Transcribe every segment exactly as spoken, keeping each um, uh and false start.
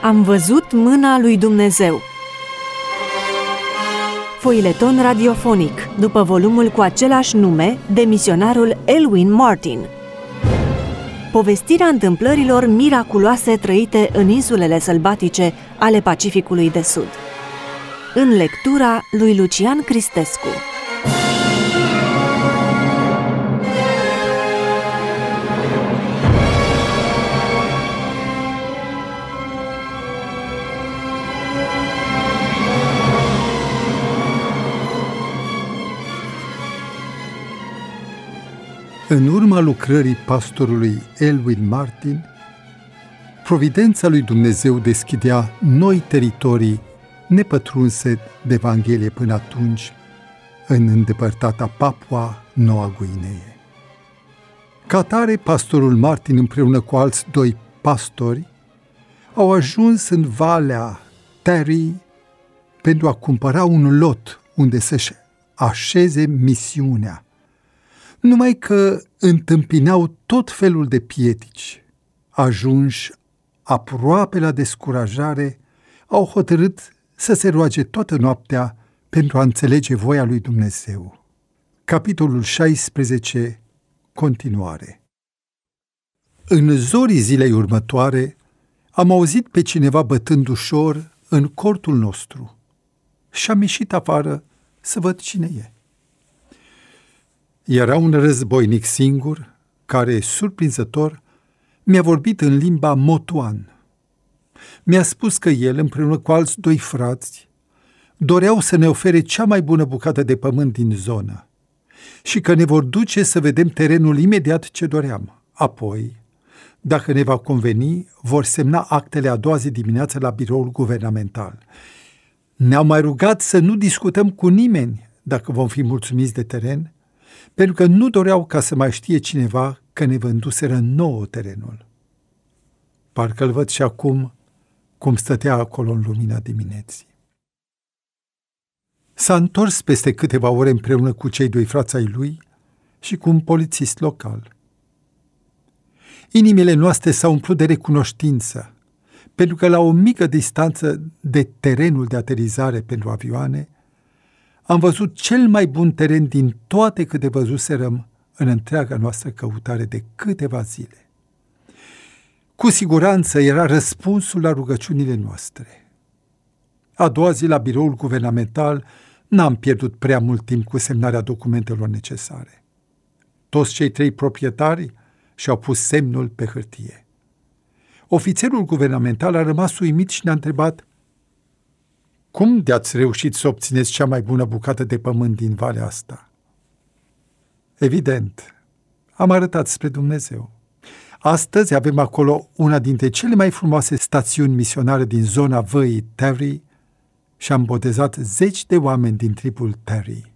Am văzut mâna lui Dumnezeu. Foileton radiofonic, după volumul cu același nume de misionarul Elwin Martin. Povestirea întâmplărilor miraculoase trăite în insulele sălbatice ale Pacificului de Sud. În lectura lui Lucian Cristescu. În urma lucrării pastorului Elwin Martin, providența lui Dumnezeu deschidea noi teritorii nepătrunse de Evanghelie până atunci în îndepărtata Papua Noua Guinee. Ca atare, pastorul Martin împreună cu alți doi pastori au ajuns în Valea Terry pentru a cumpăra un lot unde să-și așeze misiunea. Numai că întâmpinau tot felul de piedici. Ajunși aproape la descurajare, au hotărât să se roage toată noaptea pentru a înțelege voia lui Dumnezeu. Capitolul șaisprezece, continuare. În zorii zilei următoare, am auzit pe cineva bătând ușor în cortul nostru și am ieșit afară să văd cine e. Era un războinic singur, care, surprinzător, mi-a vorbit în limba motuan. Mi-a spus că el, împreună cu alți doi frați, doreau să ne ofere cea mai bună bucată de pământ din zonă și că ne vor duce să vedem terenul imediat ce doream. Apoi, dacă ne va conveni, vor semna actele a doua zi dimineață la biroul guvernamental. Ne-au mai rugat să nu discutăm cu nimeni dacă vom fi mulțumiți de teren, pentru că nu doreau ca să mai știe cineva că ne vânduseră nouă terenul. Parcă-l văd și acum cum stătea acolo în lumina dimineții. S-a întors peste câteva ore împreună cu cei doi frați ai lui și cu un polițist local. Inimile noastre s-au umplut de recunoștință, pentru că la o mică distanță de terenul de aterizare pentru avioane, am văzut cel mai bun teren din toate câte văzuserăm în întreaga noastră căutare de câteva zile. Cu siguranță era răspunsul la rugăciunile noastre. A doua zi la biroul guvernamental n-am pierdut prea mult timp cu semnarea documentelor necesare. Toți cei trei proprietari și-au pus semnul pe hârtie. Ofițerul guvernamental a rămas uimit și ne-a întrebat: cum de-ați reușit să obțineți cea mai bună bucată de pământ din valea asta? Evident, am arătat spre Dumnezeu. Astăzi avem acolo una dintre cele mai frumoase stațiuni misionare din zona văii Terry și am botezat zeci de oameni din tribul Terry.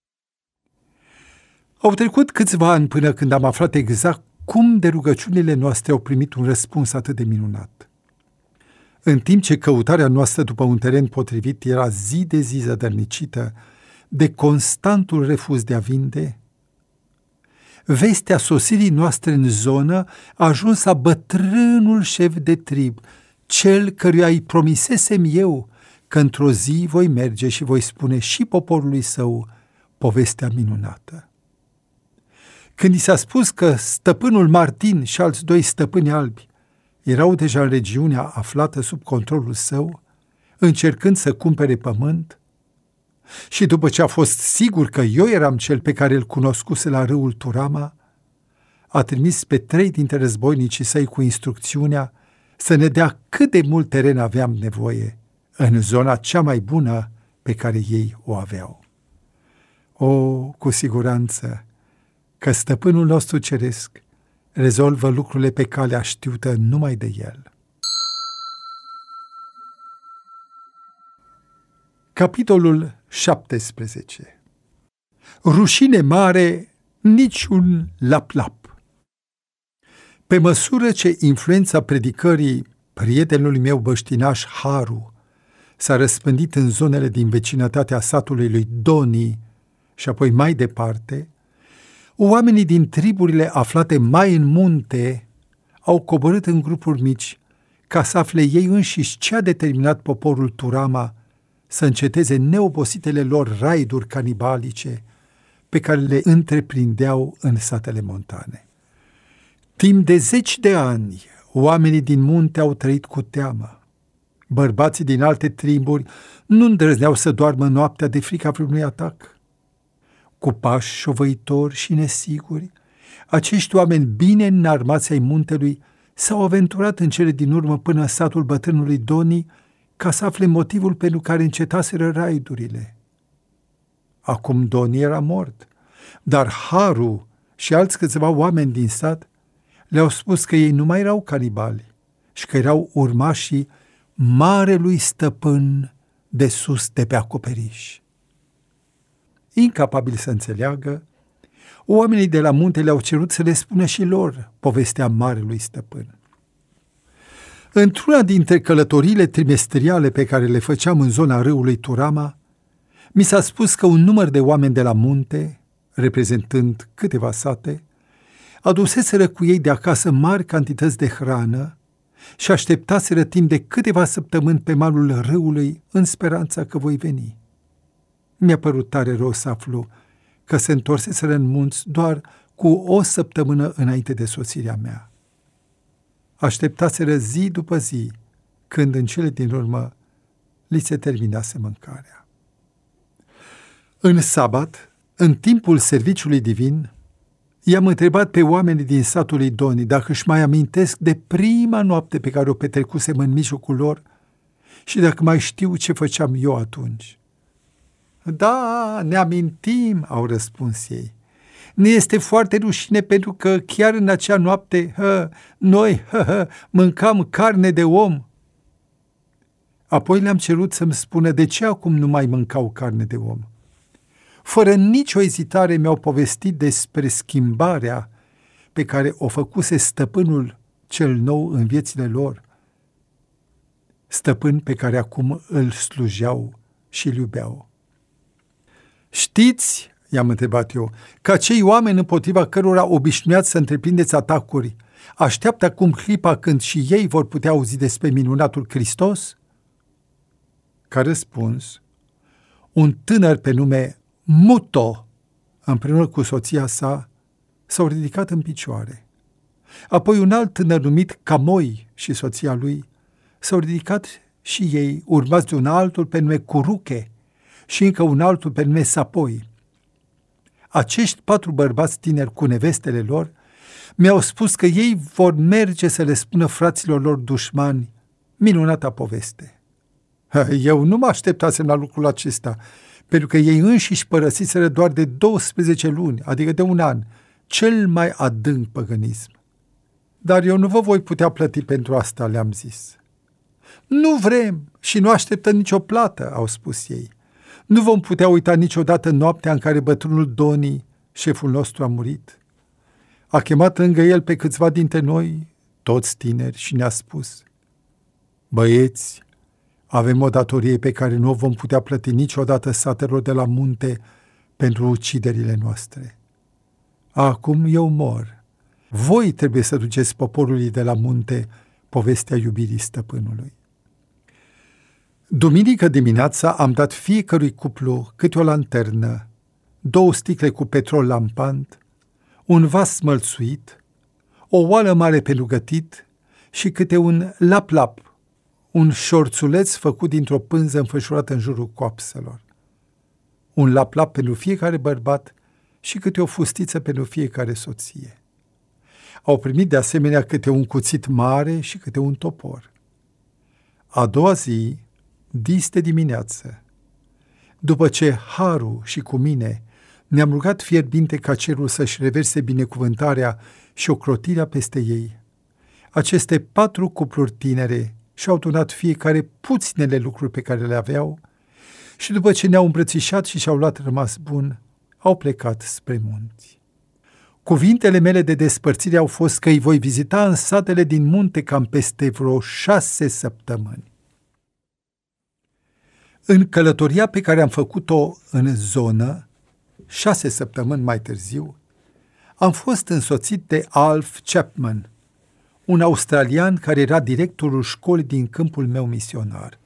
Au trecut câțiva ani până când am aflat exact cum de rugăciunile noastre au primit un răspuns atât de minunat. În timp ce căutarea noastră după un teren potrivit era zi de zi zădărnicită de constantul refuz de a vinde, vestea sosirii noastre în zonă a ajuns la bătrânul șef de trib, cel căruia îi promisesem eu că într-o zi voi merge și voi spune și poporului său povestea minunată. Când i s-a spus că stăpânul Martin și alți doi stăpâni albi erau deja în regiunea aflată sub controlul său, încercând să cumpere pământ, și după ce a fost sigur că eu eram cel pe care îl cunoscuse la râul Turama, a trimis pe trei dintre războinicii săi cu instrucțiunea să ne dea cât de mult teren aveam nevoie în zona cea mai bună pe care ei o aveau. O, cu siguranță că stăpânul nostru ceresc rezolvă lucrurile pe calea știută numai de el. Capitolul șaptesprezece. Rușine mare, niciun lap-lap. Pe măsură ce influența predicării prietenului meu băștinaș Haru s-a răspândit în zonele din vecinătatea satului lui Doni și apoi mai departe, oamenii din triburile aflate mai în munte au coborât în grupuri mici ca să afle ei înșiși ce a determinat poporul Turama să înceteze neobositele lor raiduri canibalice pe care le întreprindeau în satele montane. Timp de zeci de ani, oamenii din munte au trăit cu teamă. Bărbații din alte triburi nu îndrăzneau să doarmă noaptea de frica vreunui atac. Cu pași șovăitori și nesiguri, acești oameni bine înarmați ai muntelui s-au aventurat în cele din urmă până în satul bătrânului Doni ca să afle motivul pentru care încetaseră raidurile. Acum Doni era mort, dar Haru și alți câțiva oameni din sat le-au spus că ei nu mai erau canibali și că erau urmașii marelui stăpân de sus de pe acoperiș. Incapabili să înțeleagă, oamenii de la munte le-au cerut să le spună și lor povestea marelui stăpân. Într-una dintre călătoriile trimestriale pe care le făceam în zona râului Turama, mi s-a spus că un număr de oameni de la munte, reprezentând câteva sate, aduseseră cu ei de acasă mari cantități de hrană și așteptaseră timp de câteva săptămâni pe malul râului în speranța că voi veni. Mi-a părut tare rău să aflu că se întorseseră în munți doar cu o săptămână înainte de sosirea mea. Așteptaseră zi după zi, când în cele din urmă li se terminase mâncarea. În sabat, în timpul serviciului divin, i-am întrebat pe oamenii din satul lui Doni dacă își mai amintesc de prima noapte pe care o petrecusem în mijlocul lor și dacă mai știu ce făceam eu atunci. Da, ne amintim, au răspuns ei. Ne este foarte rușine pentru că chiar în acea noapte hă, noi hă, hă, mâncam carne de om. Apoi le-am cerut să-mi spună de ce acum nu mai mâncau carne de om. Fără nicio ezitare mi-au povestit despre schimbarea pe care o făcuse stăpânul cel nou în viețile lor, stăpân pe care acum îl slujeau și îl iubeau. Știți, i-am întrebat eu, că acei oameni împotriva cărora obișnuiați să întreprindeți atacuri așteaptă acum clipa când și ei vor putea auzi despre minunatul Hristos? Ca răspuns, un tânăr pe nume Muto, împreună cu soția sa, s-au ridicat în picioare. Apoi un alt tânăr numit Camoi și soția lui s-au ridicat și ei, urmați de un altul pe nume Curuche și încă un altul pe nume Sapoi. Acești patru bărbați tineri cu nevestele lor mi-au spus că ei vor merge să le spună fraților lor dușmani minunata poveste. Eu nu mă așteptasem la lucrul acesta, pentru că ei înșiși părăsiseră doar de douăsprezece luni, adică de un an, cel mai adânc păgânism. Dar eu nu vă voi putea plăti pentru asta, le-am zis. Nu vrem și nu așteptăm nicio plată, au spus ei. Nu vom putea uita niciodată noaptea în care bătrânul Doni, șeful nostru, a murit. A chemat lângă el pe câțiva dintre noi, toți tineri, și ne-a spus: băieți, avem o datorie pe care nu o vom putea plăti niciodată satelor de la munte pentru uciderile noastre. Acum eu mor. Voi trebuie să duceți poporului de la munte povestea iubirii stăpânului. Duminică dimineața am dat fiecărui cuplu câte o lanternă, două sticle cu petrol lampant, un vas smălțuit, o oală mare pentru gătit și câte un lap-lap, un șorțuleț făcut dintr-o pânză înfășurată în jurul coapselor, un lap-lap pentru fiecare bărbat și câte o fustiță pentru fiecare soție. Au primit de asemenea câte un cuțit mare și câte un topor. A doua zi, dis de dimineață, după ce Haru și cu mine ne-am rugat fierbinte ca cerul să-și reverse binecuvântarea și ocrotirea peste ei, aceste patru cupluri tinere și-au donat fiecare puținele lucruri pe care le aveau și după ce ne-au îmbrățișat și și-au luat rămas bun, au plecat spre munți. Cuvintele mele de despărțire au fost că îi voi vizita în satele din munte cam peste vreo șase săptămâni. În călătoria pe care am făcut-o în zonă, șase săptămâni mai târziu, am fost însoțit de Alf Chapman, un australian care era directorul școlii din câmpul meu misionar.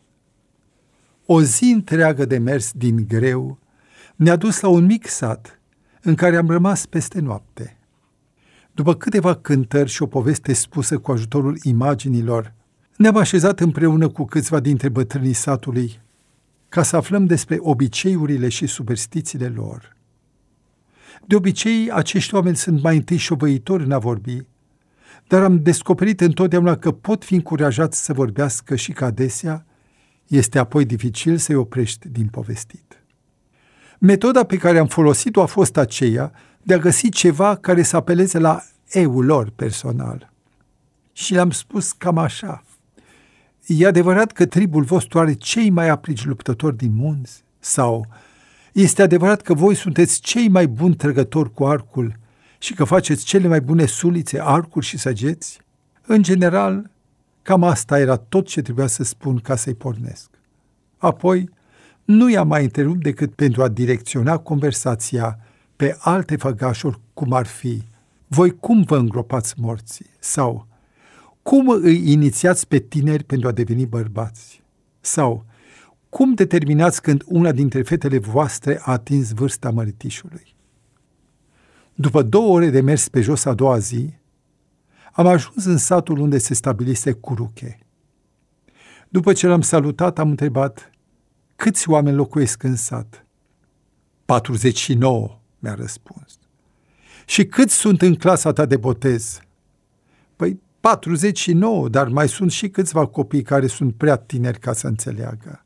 O zi întreagă de mers din greu ne-a dus la un mic sat în care am rămas peste noapte. După câteva cântări și o poveste spusă cu ajutorul imaginilor, ne-am așezat împreună cu câțiva dintre bătrânii satului ca să aflăm despre obiceiurile și superstițiile lor. De obicei, acești oameni sunt mai întâi șovăitori în a vorbi, dar am descoperit întotdeauna că pot fi încurajați să vorbească și că adesea este apoi dificil să-i oprești din povestit. Metoda pe care am folosit-o a fost aceea de a găsi ceva care să apeleze la eu-ul lor personal. Și le-am spus cam așa: e adevărat că tribul vostru are cei mai aprici luptători din munți? Sau este adevărat că voi sunteți cei mai buni trăgători cu arcul și că faceți cele mai bune sulițe, arcuri și săgeți? În general, cam asta era tot ce trebuia să spun ca să-i pornesc. Apoi, nu i-am mai întrerupt decât pentru a direcționa conversația pe alte făgașuri, cum ar fi: voi cum vă îngropați morții? Sau cum îi inițiați pe tineri pentru a deveni bărbați? Sau cum determinați când una dintre fetele voastre a atins vârsta măritișului? După două ore de mers pe jos a doua zi, am ajuns în satul unde se stabilise Curuche. După ce l-am salutat, am întrebat: câți oameni locuiesc în sat? patruzeci și nouă, mi-a răspuns. Și câți sunt în clasa ta de botez? Păi patruzeci și nouă, dar mai sunt și câțiva copii care sunt prea tineri ca să înțeleagă.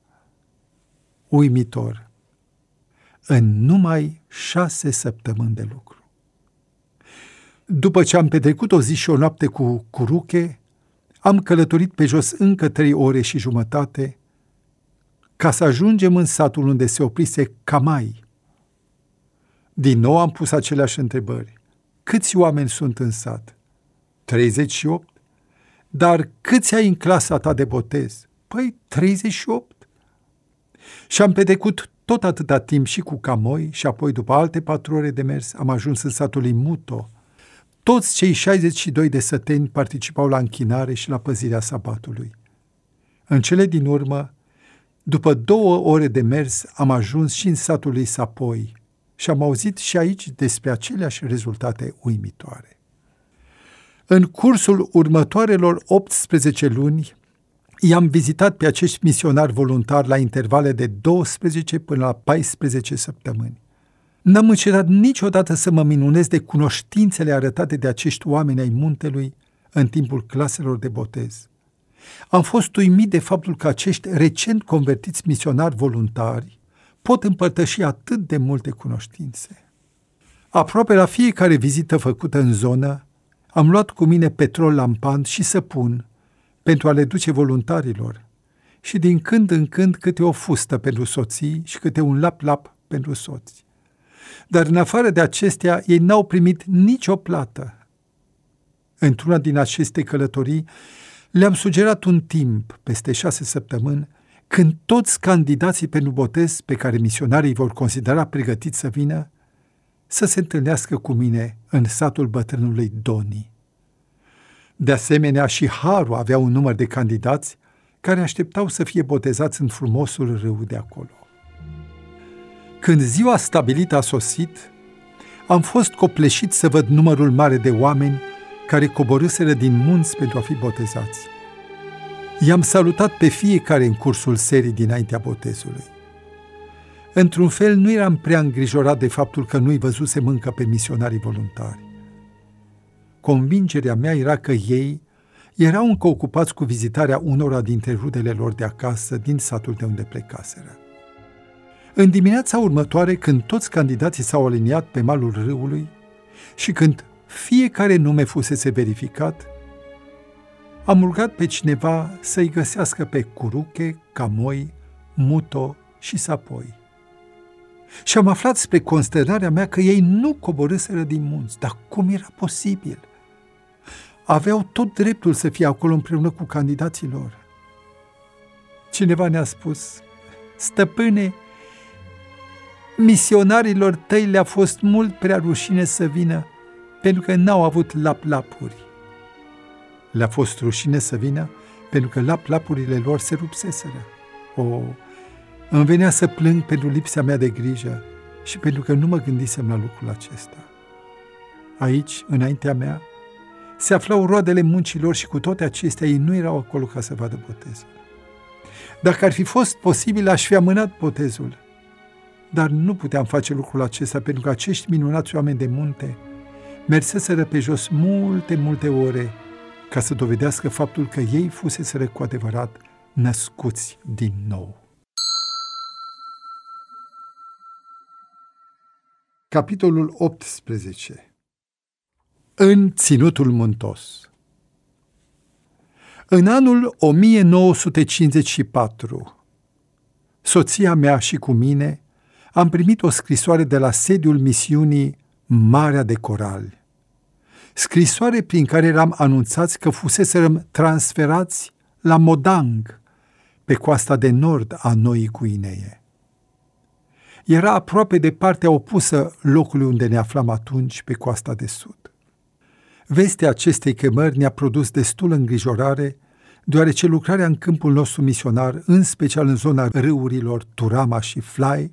Uimitor. În numai șase săptămâni de lucru. După ce am petrecut o zi și o noapte cu Curuche, am călătorit pe jos încă trei ore și jumătate ca să ajungem în satul unde se oprise Camai. Din nou am pus aceleași întrebări. Câți oameni sunt în sat? treizeci și opt. Dar câți ai în clasa ta de botez? Păi treizeci și opt. Și am petrecut tot atâta timp și cu Camoi și apoi, după alte patru ore de mers, am ajuns în satul lui Muto. Toți cei șaizeci și doi de săteni participau la închinare și la păzirea sabatului. În cele din urmă, după două ore de mers, am ajuns și în satul lui Sapoi și am auzit și aici despre aceleași rezultate uimitoare. În cursul următoarelor optsprezece luni, i-am vizitat pe acești misionari voluntari la intervale de douăsprezece până la paisprezece săptămâni. N-am încetat niciodată să mă minunez de cunoștințele arătate de acești oameni ai muntelui în timpul claselor de botez. Am fost uimit de faptul că acești recent convertiți misionari voluntari pot împărtăși atât de multe cunoștințe. Aproape la fiecare vizită făcută în zonă, am luat cu mine petrol lampant și săpun pentru a le duce voluntarilor și din când în când câte o fustă pentru soții și câte un lap-lap pentru soți. Dar în afară de acestea, ei n-au primit nicio plată. Într-una din aceste călătorii, le-am sugerat un timp, peste șase săptămâni, când toți candidații pentru botez pe care misionarii vor considera pregătiți să vină, să se întâlnească cu mine în satul bătrânului Doni. De asemenea, și Haru avea un număr de candidați care așteptau să fie botezați în frumosul râu de acolo. Când ziua stabilită a sosit, am fost copleșit să văd numărul mare de oameni care coborâseră din munți pentru a fi botezați. I-am salutat pe fiecare în cursul serii dinaintea botezului. Într-un fel, nu eram prea îngrijorat de faptul că nu-i văzusem încă pe misionarii voluntari. Convingerea mea era că ei erau încă ocupați cu vizitarea unora dintre rudele lor de acasă din satul de unde plecaseră. În dimineața următoare, când toți candidații s-au aliniat pe malul râului și când fiecare nume fusese verificat, am rugat pe cineva să-i găsească pe Curuche, Camoi, Muto și Sapoi. Și am aflat spre consternarea mea că ei nu coborâseră din munți. Dar cum era posibil? Aveau tot dreptul să fie acolo împreună cu candidații lor. Cineva ne-a spus: stăpâne, misionarilor tăi le-a fost mult prea rușine să vină pentru că n-au avut lap-lapuri. Le-a fost rușine să vină pentru că lap-lapurile lor se rupseseră. O, îmi venea să plâng pentru lipsa mea de grijă și pentru că nu mă gândisem la lucrul acesta. Aici, înaintea mea, se aflau roadele muncilor și cu toate acestea ei nu erau acolo ca să vadă botezul. Dacă ar fi fost posibil, aș fi amânat botezul. Dar nu puteam face lucrul acesta pentru că acești minunați oameni de munte merseseră pe jos multe, multe ore ca să dovedească faptul că ei fuseseră cu adevărat născuți din nou. Capitolul optsprezece. În Ținutul Muntos. În anul o mie nouă sute cincizeci și patru, soția mea și cu mine am primit o scrisoare de la sediul misiunii Marea de Corali. Scrisoare prin care eram anunțați că fuseserăm transferați la Modang, pe coasta de nord a Noii Guinee. Era aproape de partea opusă locului unde ne aflam atunci, pe coasta de sud. Vestea acestei chemări ne-a produs destul îngrijorare, deoarece lucrarea în câmpul nostru misionar, în special în zona râurilor Turama și Fly,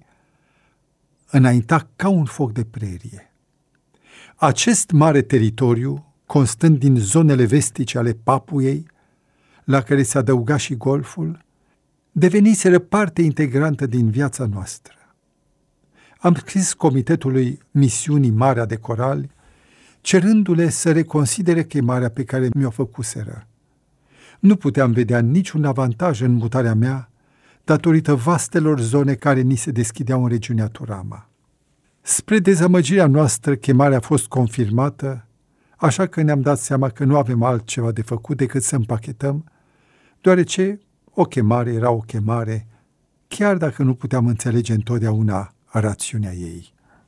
înainta ca un foc de prerie. Acest mare teritoriu, constând din zonele vestice ale Papuei, la care se adăuga și Golful, deveniseră parte integrantă din viața noastră. Am scris Comitetului Misiunii Marea de Corali, cerându-le să reconsidere chemarea pe care mi-o făcuseră. Nu puteam vedea niciun avantaj în mutarea mea, datorită vastelor zone care ni se deschideau în regiunea Turama. Spre dezamăgirea noastră, chemarea a fost confirmată, așa că ne-am dat seama că nu avem altceva de făcut decât să împachetăm, deoarece o chemare era o chemare, chiar dacă nu puteam înțelege întotdeauna rațiunea ei.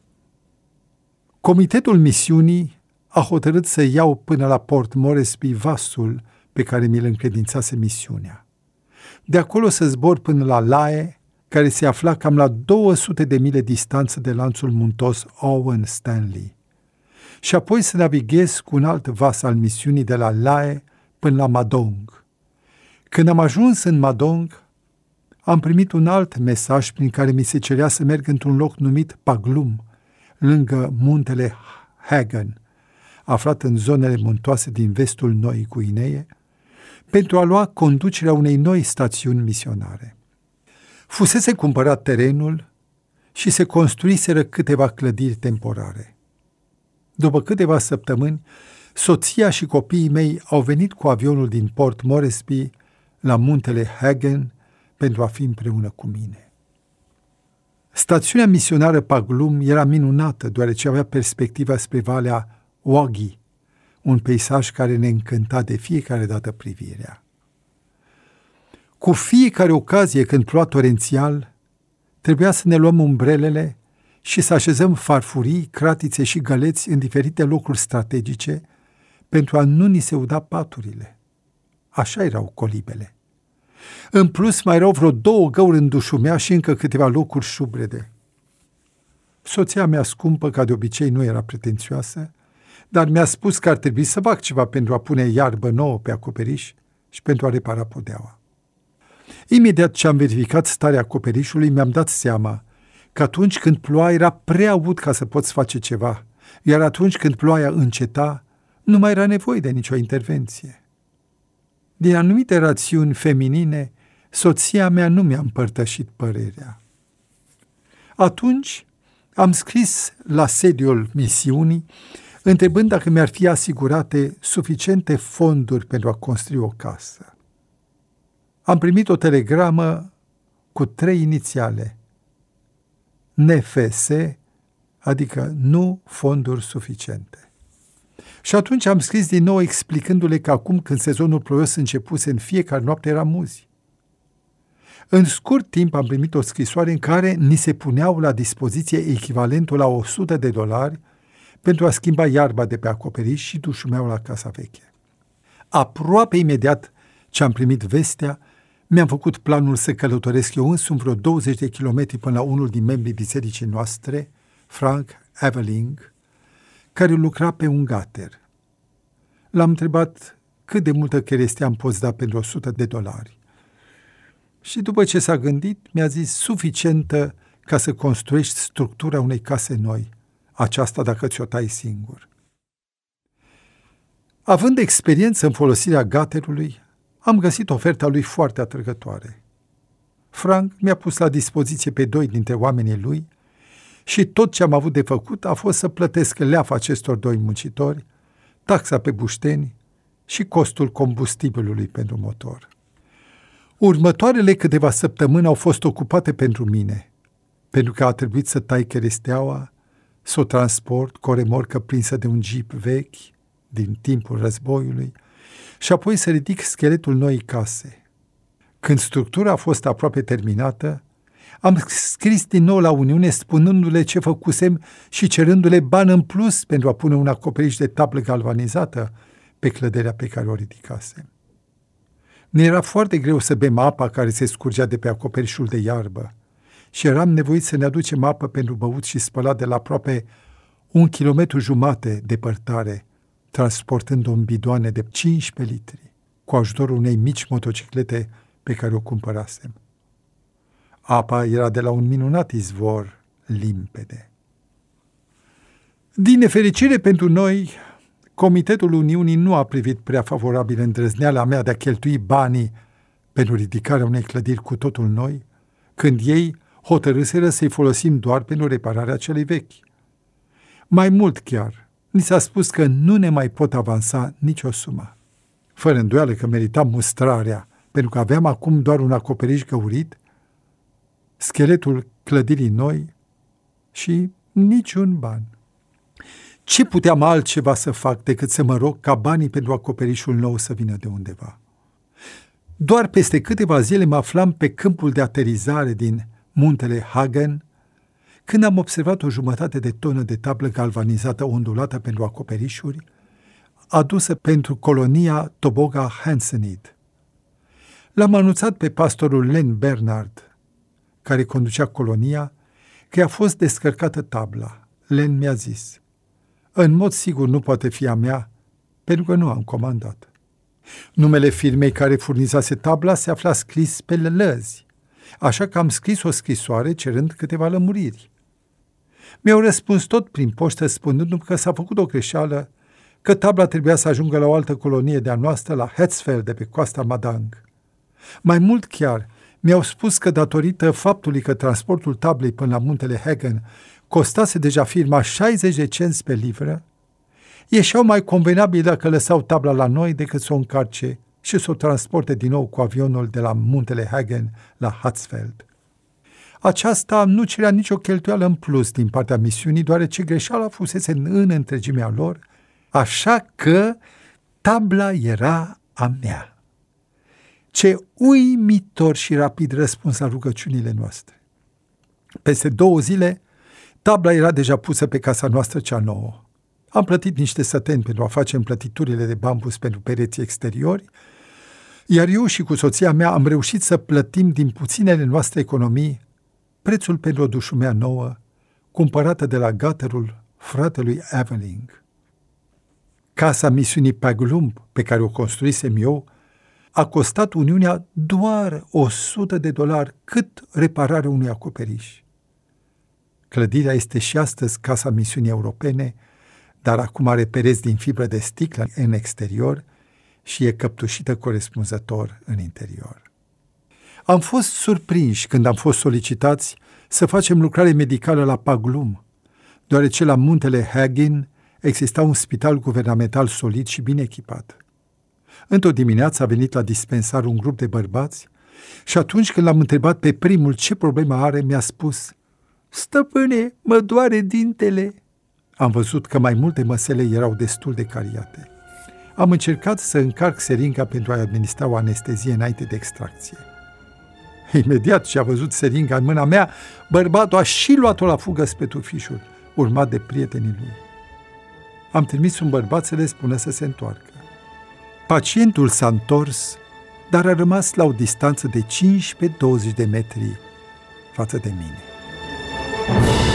Comitetul misiunii a hotărât să iau până la Port Moresby vasul pe care mi-l încredințase misiunea. De acolo să zbor până la Lae, care se afla cam la două sute de mile distanță de lanțul muntos Owen Stanley, și apoi să navighez cu un alt vas al misiunii de la Lae până la Madong. Când am ajuns în Madong, am primit un alt mesaj prin care mi se cerea să merg într-un loc numit Paglum, lângă muntele Hagen, aflat în zonele muntoase din vestul Noii Guinee, pentru a lua conducerea unei noi stațiuni misionare. Fusese cumpărat terenul și se construiseră câteva clădiri temporare. După câteva săptămâni, soția și copiii mei au venit cu avionul din Port Moresby la muntele Hagen pentru a fi împreună cu mine. Stațiunea misionară Paglum era minunată, deoarece avea perspectiva spre Valea Wagi, un peisaj care ne încânta de fiecare dată privirea. Cu fiecare ocazie când ploua torențial, trebuia să ne luăm umbrelele și să așezăm farfurii, cratițe și găleți în diferite locuri strategice pentru a nu ni se uda paturile. Așa erau colibele. În plus, mai erau vreo două găuri în dușumea și încă câteva locuri șubrede. Soția mea scumpă, ca de obicei, nu era pretențioasă, dar mi-a spus că ar trebui să fac ceva pentru a pune iarbă nouă pe acoperiș și pentru a repara podeaua. Imediat ce am verificat starea acoperișului, mi-am dat seama că atunci când ploua era prea ud ca să poți face ceva, iar atunci când ploaia înceta, nu mai era nevoie de nicio intervenție. Din anumite rațiuni feminine, soția mea nu mi-a împărtășit părerea. Atunci am scris la sediul misiunii, întrebând dacă mi-ar fi asigurate suficiente fonduri pentru a construi o casă. Am primit o telegramă cu trei inițiale, N F S, adică nu fonduri suficiente. Și atunci am scris din nou explicându-le că acum când sezonul ploios începuse, în fiecare noapte era muzi. În scurt timp am primit o scrisoare în care ni se puneau la dispoziție echivalentul la o sută de dolari pentru a schimba iarba de pe acoperiș și dușumeaua la casa veche. Aproape imediat ce am primit vestea, mi-am făcut planul să călătoresc eu însumi vreo douăzeci de kilometri până la unul din membrii bisericii noastre, Frank Aveling, care lucra pe un gater. L-am întrebat cât de multă cherestea îmi poți da pentru o sută de dolari. Și după ce s-a gândit, mi-a zis suficientă ca să construiești structura unei case noi, aceasta dacă ți-o tai singur. Având experiență în folosirea gaterului, am găsit oferta lui foarte atrăgătoare. Frank mi-a pus la dispoziție pe doi dintre oamenii lui și tot ce am avut de făcut a fost să plătesc leafa acestor doi muncitori, taxa pe bușteni și costul combustibilului pentru motor. Următoarele câteva săptămâni au fost ocupate pentru mine, pentru că a trebuit să tai cheresteaua, să o transport cu o remorcă prinsă de un jeep vechi din timpul războiului și apoi să ridic scheletul noii case. Când structura a fost aproape terminată, am scris din nou la Uniune spunându-le ce făcusem și cerându-le bani în plus pentru a pune un acoperiș de tablă galvanizată pe clădirea pe care o ridicasem. Ne era foarte greu să bem apa care se scurgea de pe acoperișul de iarbă și eram nevoit să ne aducem apă pentru băut și spălat de la aproape un kilometru jumate depărtare, transportând-o în bidoane de cincisprezece litri, cu ajutorul unei mici motociclete pe care o cumpărasem. Apa era de la un minunat izvor limpede. Din nefericire pentru noi, Comitetul Uniunii nu a privit prea favorabil îndrăzneala mea de a cheltui banii pentru ridicarea unei clădiri cu totul noi, când ei hotărâseră să-i folosim doar pentru repararea celei vechi. Mai mult chiar, ni s-a spus că nu ne mai pot avansa nicio sumă. Fără îndoială că meritam mustrarea, pentru că aveam acum doar un acoperiș găurit, scheletul clădirii noi și niciun ban. Ce puteam altceva să fac decât să mă rog ca banii pentru acoperișul nou să vină de undeva? Doar peste câteva zile mă aflam pe câmpul de aterizare din muntele Hagen, când am observat o jumătate de tonă de tablă galvanizată ondulată pentru acoperișuri, adusă pentru colonia Toboga Hansenid. L-am anunțat pe pastorul Len Bernard, care conducea colonia, că a fost descărcată tabla. Len mi-a zis: în mod sigur nu poate fi a mea, pentru că nu am comandat. Numele firmei care furnizase tabla se afla scris pe lăzi, așa că am scris o scrisoare cerând câteva lămuriri. Mi-au răspuns tot prin poștă spunându-mi că s-a făcut o greșeală, că tabla trebuia să ajungă la o altă colonie de-a noastră, la Hetzfeld, de pe coasta Madang. Mai mult chiar, mi-au spus că datorită faptului că transportul tablei până la muntele Hagen costase deja firma șaizeci de cenți pe livră, ieșeau mai convenabil dacă lăsau tabla la noi decât să o încarce și să o transporte din nou cu avionul de la muntele Hagen la Hetzfeld. Aceasta nu cerea nicio cheltuială în plus din partea misiunii, deoarece greșeala fusese în întregimea lor, așa că tabla era a mea. Ce uimitor și rapid răspuns la rugăciunile noastre! Peste două zile, tabla era deja pusă pe casa noastră cea nouă. Am plătit niște săteni pentru a face împlătiturile de bambus pentru pereții exteriori, iar eu și cu soția mea am reușit să plătim din puținele noastre economii prețul pentru o dușumea nouă, cumpărată de la gaterul fratelui Aveling. Casa misiunii Paglumb, pe care o construisem eu, a costat Uniunea doar o sută de dolari, cât repararea unui acoperiș. Clădirea este și astăzi Casa Misiunii Europene, dar acum are pereți din fibră de sticlă în exterior și e căptușită corespunzător în interior. Am fost surprinși când am fost solicitați să facem lucrare medicală la Paglum, deoarece la muntele Hagen exista un spital guvernamental solid și bine echipat. Într-o dimineață a venit la dispensar un grup de bărbați și atunci când l-am întrebat pe primul ce problemă are, mi-a spus: stăpâne, mă doare dintele. Am văzut că mai multe măsele erau destul de cariate. Am încercat să încarc seringa pentru a-i administra o anestezie înainte de extracție. Imediat ce a văzut seringa în mâna mea, bărbatul a și luat-o la fugă spre tufișul, urmat de prietenii lui. Am trimis un bărbat să le spună să se întoarcă. Pacientul s-a întors, dar a rămas la o distanță de cincisprezece douăzeci de metri față de mine.